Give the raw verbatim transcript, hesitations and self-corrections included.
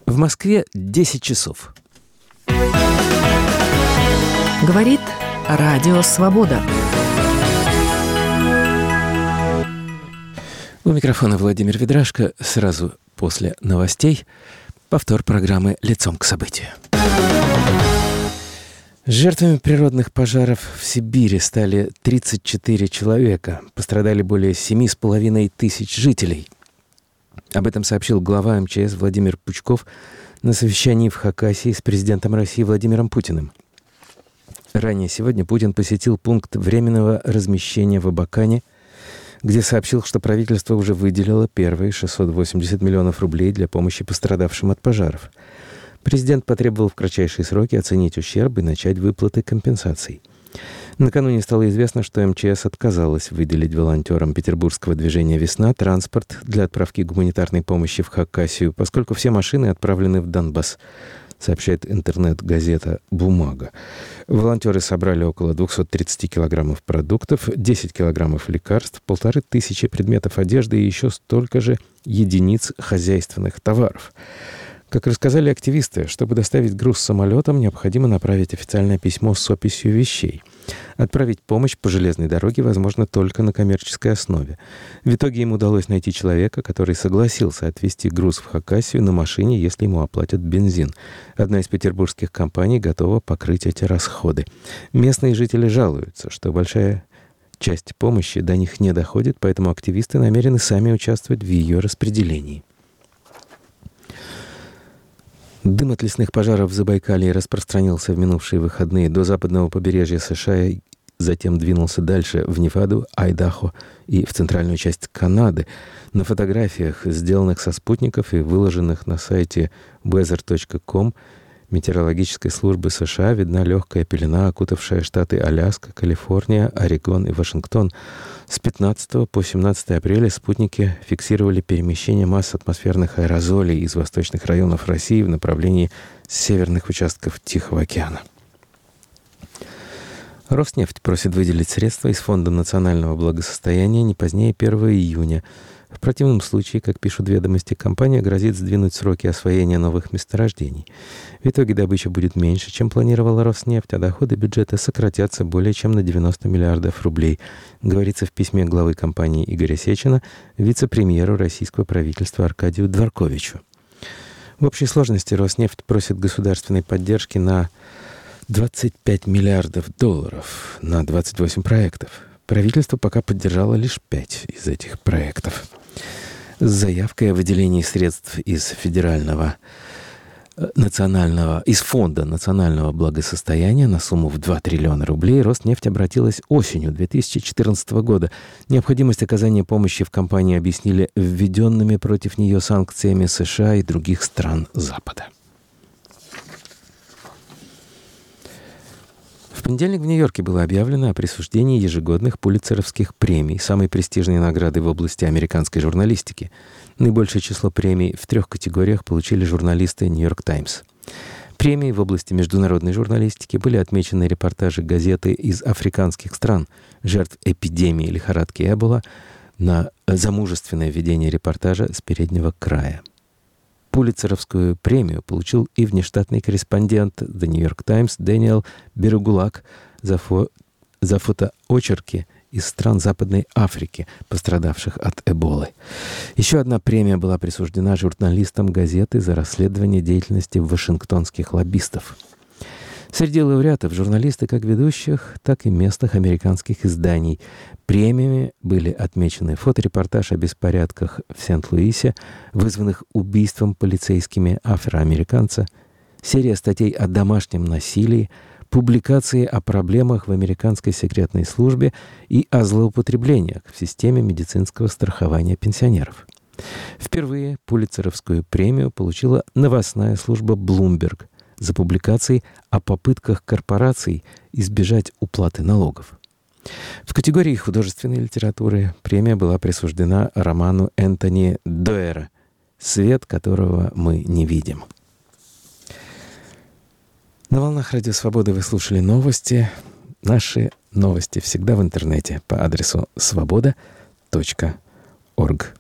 В Москве десять часов. Говорит Радио Свобода. У микрофона Владимир Ведрашко. Сразу после новостей повтор программы «Лицом к событию». Жертвами природных пожаров в Сибири стали тридцать четыре человека. Пострадали более семь с половиной тысяч жителей. Об этом сообщил глава эм че эс Владимир Пучков на совещании в Хакасии с президентом России Владимиром Путиным. Ранее сегодня Путин посетил пункт временного размещения в Абакане, где сообщил, что правительство уже выделило первые шестьсот восемьдесят миллионов рублей для помощи пострадавшим от пожаров. Президент потребовал в кратчайшие сроки оценить ущерб и начать выплаты компенсаций. Накануне стало известно, что эм че эс отказалась выделить волонтерам петербургского движения «Весна» транспорт для отправки гуманитарной помощи в Хакасию, поскольку все машины отправлены в Донбасс, сообщает интернет-газета «Бумага». Волонтеры собрали около двести тридцать килограммов продуктов, десять килограммов лекарств, полторы тысячи предметов одежды и еще столько же единиц хозяйственных товаров. Как рассказали активисты, чтобы доставить груз самолетом, необходимо направить официальное письмо с описью вещей. Отправить помощь по железной дороге возможно только на коммерческой основе. В итоге им удалось найти человека, который согласился отвезти груз в Хакасию на машине, если ему оплатят бензин. Одна из петербургских компаний готова покрыть эти расходы. Местные жители жалуются, что большая часть помощи до них не доходит, поэтому активисты намерены сами участвовать в ее распределении. Дым от лесных пожаров в Забайкалье распространился в минувшие выходные до западного побережья США, затем двинулся дальше в Неваду, Айдахо и в центральную часть Канады. На фотографиях, сделанных со спутников и выложенных на сайте weather точка com метеорологической службы США, видна легкая пелена, окутавшая штаты Аляска, Калифорния, Орегон и Вашингтон. С пятнадцатого по семнадцатое апреля спутники фиксировали перемещение масс атмосферных аэрозолей из восточных районов России в направлении северных участков Тихого океана. Роснефть просит выделить средства из Фонда национального благосостояния не позднее первого июня. В противном случае, как пишут ведомости, компания грозит сдвинуть сроки освоения новых месторождений. В итоге добыча будет меньше, чем планировала Роснефть, а доходы бюджета сократятся более чем на девяносто миллиардов рублей, говорится в письме главы компании Игоря Сечина вице-премьеру российского правительства Аркадию Дворковичу. В общей сложности Роснефть просит государственной поддержки на двадцать пять миллиардов долларов на двадцать восемь проектов. Правительство пока поддержало лишь пять из этих проектов. С заявкой о выделении средств из федерального национального, из Фонда национального благосостояния на сумму в два триллиона рублей Роснефть обратилась осенью две тысячи четырнадцатого года. Необходимость оказания помощи в компании объяснили введенными против нее санкциями США и других стран Запада. В понедельник в Нью-Йорке было объявлено о присуждении ежегодных пулитцеровских премий, самой престижной награды в области американской журналистики. Наибольшее число премий в трех категориях получили журналисты «Нью-Йорк Таймс». Премии в области международной журналистики были отмечены репортажи газеты из африканских стран, жертв эпидемии лихорадки Эбола, на замужественное ведение репортажа с переднего края. Пулитцеровскую премию получил и внештатный корреспондент The New York Times Дэниел Берегулак за, фо... за фотоочерки из стран Западной Африки, пострадавших от Эболы. Еще одна премия была присуждена журналистам газеты за расследование деятельности вашингтонских лоббистов. Среди лауреатов журналисты как ведущих, так и местных американских изданий. Премиями были отмечены фоторепортаж о беспорядках в Сент-Луисе, вызванных убийством полицейскими афроамериканца, серия статей о домашнем насилии, публикации о проблемах в американской секретной службе и о злоупотреблениях в системе медицинского страхования пенсионеров. Впервые пулитцеровскую премию получила новостная служба Bloomberg за публикации о попытках корпораций избежать уплаты налогов. В категории художественной литературы премия была присуждена роману Энтони Доэра «Свет, которого мы не видим». На волнах Радио Свободы вы слушали новости. Наши новости всегда в интернете по адресу свобода точка орг.